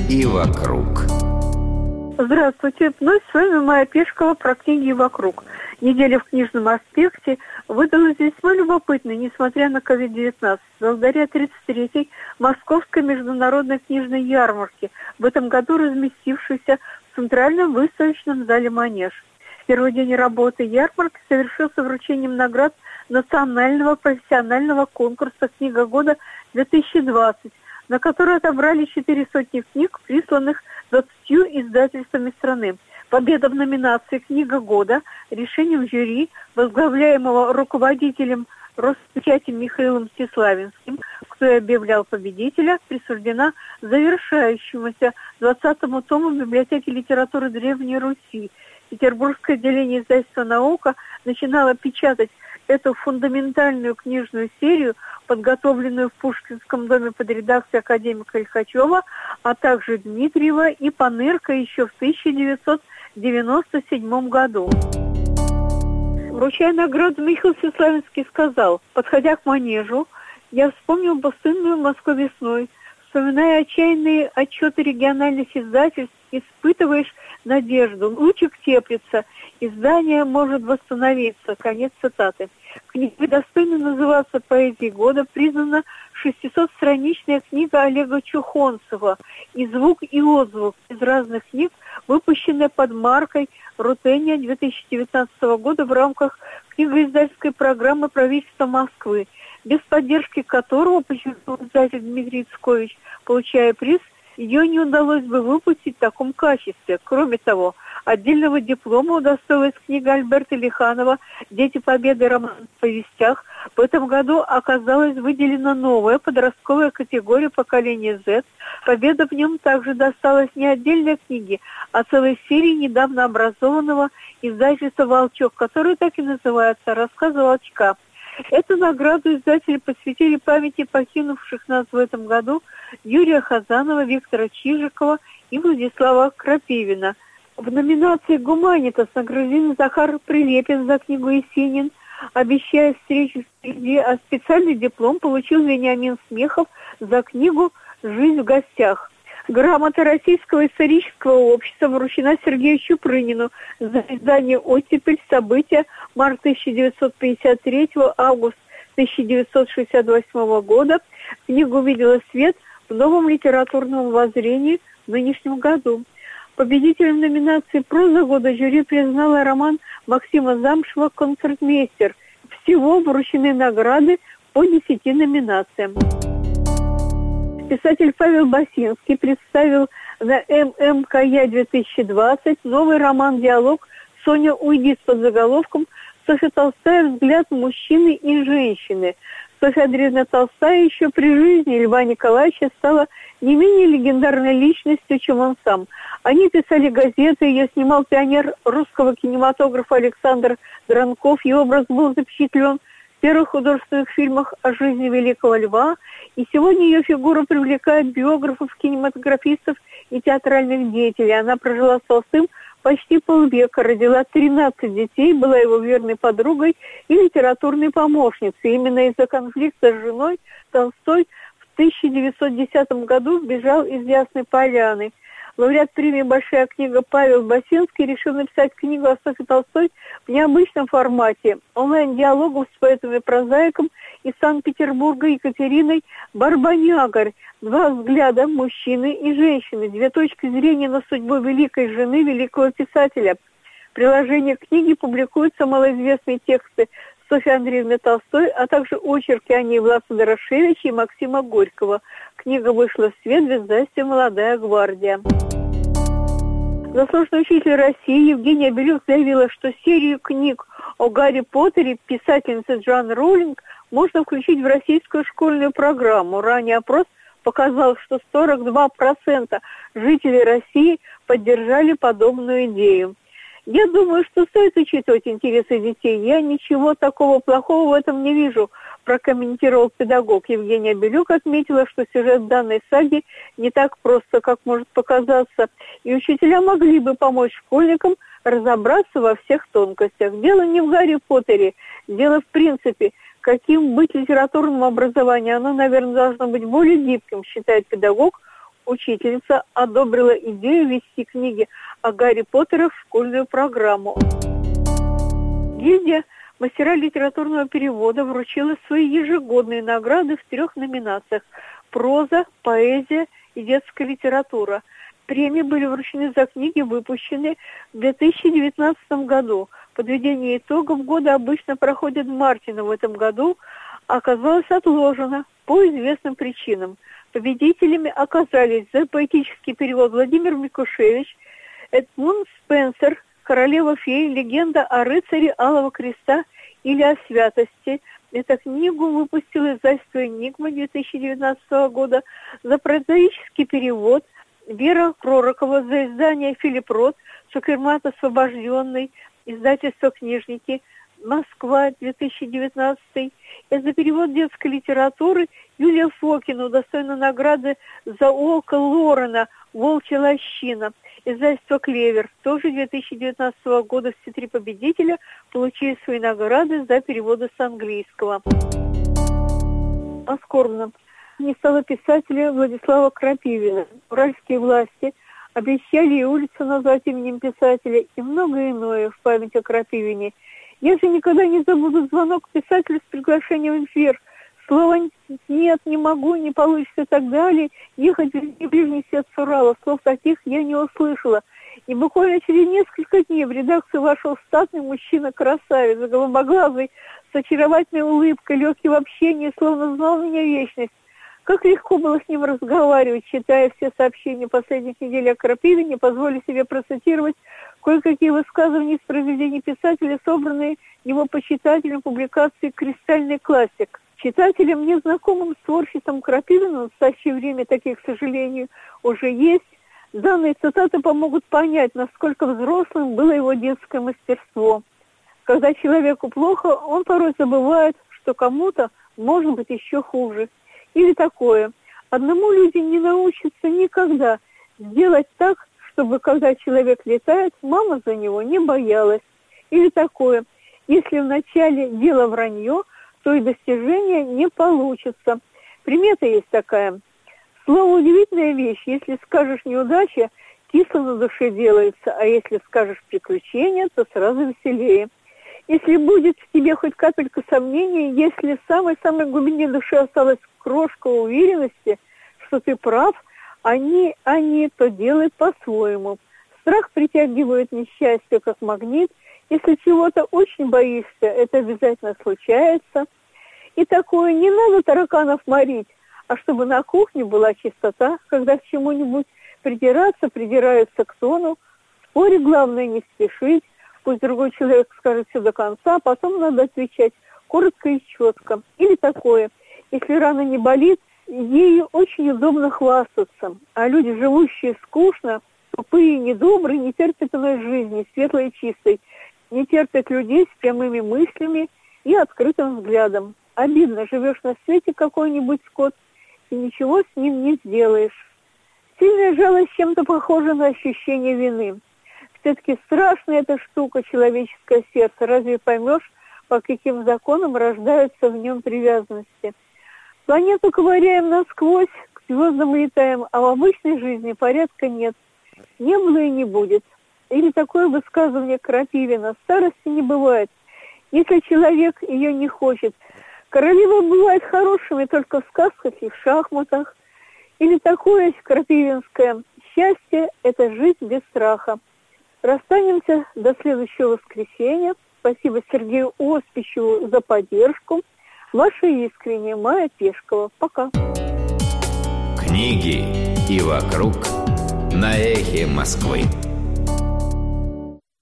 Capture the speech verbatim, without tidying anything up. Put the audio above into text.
и вокруг. Здравствуйте, вновь с вами Майя Пешкова про книги «И вокруг». Неделя в книжном аспекте выдалась весьма любопытной, несмотря на ковид девятнадцать. Благодаря тридцать третьей Московской международной книжной ярмарке, в этом году разместившейся в Центральном выставочном зале «Манеж». Первый день работы ярмарки совершился вручением наград национального профессионального конкурса «Книга года две тысячи двадцать», на который отобрали четыре сотни книг, присланных двадцатью издательствами страны. Победа в номинации «Книга года» решением жюри, возглавляемого руководителем Роспечати Михаилом Всеславинским, кто и объявлял победителя, присуждена завершающемуся двадцатому тому библиотеки литературы Древней Руси. Петербургское отделение издательства «Наука» начинало печатать эту фундаментальную книжную серию, подготовленную в Пушкинском доме под редакцией академика Лихачева, а также Дмитриева и Панырка еще в тысяча девятьсот девяносто седьмом году. Вручая награду, Михаил Всеславинский сказал: подходя к манежу, я вспомнил пустынную Москву весной. Вспоминая отчаянные отчеты региональных издательств, испытываешь надежду. Лучик теплится, издание может восстановиться. Конец цитаты. Книга достойна называться «Поэзией года», признана шестисотстраничная книга Олега Чухонцева «И звук, и отзвук» из разных книг, выпущенная под маркой «Рутения» две тысячи девятнадцатого года в рамках книгоиздательской программы правительства Москвы, без поддержки которого, подчеркнул издатель Дмитрий Цкович, получая приз, ее не удалось бы выпустить в таком качестве. Кроме того, отдельного диплома удостоилась книга Альберта Лиханова «Дети Победы. Роман в повестях». В этом году оказалась выделена новая подростковая категория поколения Z. Победа в нем также досталась не отдельной книге, а целой серии недавно образованного издательства «Волчок», которое так и называется «Рассказы Волчка». Эту награду издатели посвятили памяти покинувших нас в этом году Юрия Хазанова, Виктора Чижикова и Владислава Крапивина. В номинации «Гуманитас» награжден Захар Прилепин за книгу «Есенин», обещая встречу впереди, а специальный диплом получил Вениамин Смехов за книгу «Жизнь в гостях». Грамота Российского исторического общества вручена Сергею Чупрынину за издание «Оттепель. События. Март тысяча девятьсот пятьдесят третьего, август тысяча девятьсот шестьдесят восьмого года». Книга увидела свет в новом литературном воззрении в нынешнем году. Победителем номинации «Проза года» жюри признала роман Максима Замшева «Концертмейстер». Всего вручены награды по десяти номинациям. Писатель Павел Басинский представил на эм эм ка я две тысячи двадцать новый роман-диалог «Соня, уйди» с подзаголовком «Софья Толстая. Взгляд мужчины и женщины». Софья Андреевна Толстая еще при жизни Льва Николаевича стала не менее легендарной личностью, чем он сам. Они писали газеты, ее снимал пионер русского кинематографа Александр Дранков. Его образ был запечатлен в первых художественных фильмах о жизни великого льва. И сегодня ее фигура привлекает биографов, кинематографистов и театральных деятелей. Она прожила с Толстым почти полвека, родила тринадцать детей, была его верной подругой и литературной помощницей. Именно из-за конфликта с женой Толстой в тысяча девятьсот десятом году сбежал из Ясной Поляны. Лауреат премии «Большая книга» Павел Басинский решил написать книгу о Софье Толстой в необычном формате. Онлайн-диалогов с поэтом-прозаиком из Санкт-Петербурга Екатериной Барбанягорь. Два взгляда мужчины и женщины, две точки зрения на судьбу великой жены великого писателя. В приложении к книге публикуются малоизвестные тексты Софьи Андреевны Толстой, а также очерки о ней Власа Дорошевича и Максима Горького. Книга вышла в свет в издательстве «Молодая гвардия». Заслуженный учитель России Евгения Белюк заявила, что серию книг о Гарри Поттере писательницы Джоан Роулинг можно включить в российскую школьную программу. Ранее опрос показал, что сорок два процента жителей России поддержали подобную идею. Я думаю, что стоит учитывать интересы детей. Я ничего такого плохого в этом не вижу, прокомментировал педагог. Евгения Белюк отметила, что сюжет данной саги не так просто, как может показаться, и учителя могли бы помочь школьникам разобраться во всех тонкостях. Дело не в Гарри Поттере, дело в принципе, каким быть литературным образованием. Оно, наверное, должно быть более гибким, считает педагог. учительница одобрила идею ввести книги о Гарри Поттере в школьную программу. Гильдия «Мастера литературного перевода» вручила свои ежегодные награды в трех номинациях – проза, поэзия и детская литература. Премии были вручены за книги, выпущенные в две тысячи девятнадцатом году. Подведение итогов года обычно проходит в марте, но в этом году оказалось отложено по известным причинам. Победителями оказались за поэтический перевод Владимир Микушевич, Эдмунд Спенсер, «Королева фей. Легенда о рыцаре Алого Креста или о святости». Эту книгу выпустило издательство «Энигма» две тысячи девятнадцатого года. За прозаический перевод Вера Пророкова, за издание Филипп Рот, Цукермат освобожденный, издательство «Книжники», Москва, две тысячи девятнадцатый. И за перевод детской литературы Юлия Фокина удостоена награды за «Око Лорена. Волчья лощина». Издательство «Клевер». Тоже две тысячи девятнадцатого года все три победителя получили свои награды за переводы с английского. О скорбном. Не стало писателя Владислава Крапивина. Уральские власти обещали и улицу назвать именем писателя, и многое иное в память о Крапивине. Я же никогда не забуду звонок писателю с приглашением в эфир. Слова «нет, не могу, не получится» и так далее. Ехать в ближний свет с Урала. Слов таких я не услышала. И буквально через несколько дней в редакцию вошел статный мужчина-красавец, голубоглазый, с очаровательной улыбкой, легкий в общении, словно знал меня вечность. Как легко было с ним разговаривать, читая все сообщения последних недель о Крапивине, позволю себе процитировать кое-какие высказывания из произведений писателя, собранные его почитателем публикации «Кристальный классик». Читателям, незнакомым с творчеством Крапивина, в настоящее время таких, к сожалению, уже есть, данные цитаты помогут понять, насколько взрослым было его детское мастерство. Когда человеку плохо, он порой забывает, что кому-то может быть еще хуже. Или такое. Одному люди не научатся никогда сделать так, чтобы, когда человек летает, мама за него не боялась. Или такое. Если вначале дело вранье, то и достижения не получится. Примета есть такая. Слово удивительная вещь. Если скажешь неудача, кисло на душе делается, а если скажешь приключение, то сразу веселее. Если будет в тебе хоть капелька сомнения, если в самой-самой глубине души осталась крошка уверенности, что ты прав, а не, а не то делай по-своему. Страх притягивает несчастье, как магнит. Если чего-то очень боишься, это обязательно случается. И такое, не надо тараканов морить, а чтобы на кухне была чистота, когда к чему-нибудь придираться, придираются к тону. В споре главное не спешить, пусть другой человек скажет все до конца, потом надо отвечать коротко и четко. Или такое, если рана не болит, ею очень удобно хвастаться, а люди, живущие скучно, тупые и недобрые, не терпят иной жизни, светлой и чистой, не терпят людей с прямыми мыслями и открытым взглядом. Обидно, живешь на свете какой-нибудь скот, и ничего с ним не сделаешь. Сильная жалость чем-то похожа на ощущение вины. Все-таки страшная эта штука, человеческое сердце. Разве поймешь, по каким законам рождаются в нем привязанности? Планету ковыряем насквозь, к звездам летаем, а в обычной жизни порядка нет. Не было и не будет. Или такое высказывание Крапивина: старости не бывает, если человек ее не хочет. Королева бывает хорошими только в сказках и в шахматах. Или такое крапивинское: счастье – это жизнь без страха. Расстанемся до следующего воскресенья. Спасибо Сергею Оспичеву за поддержку. Ваша искренняя Майя Пешкова. Пока. Книги и вокруг на эхе Москвы.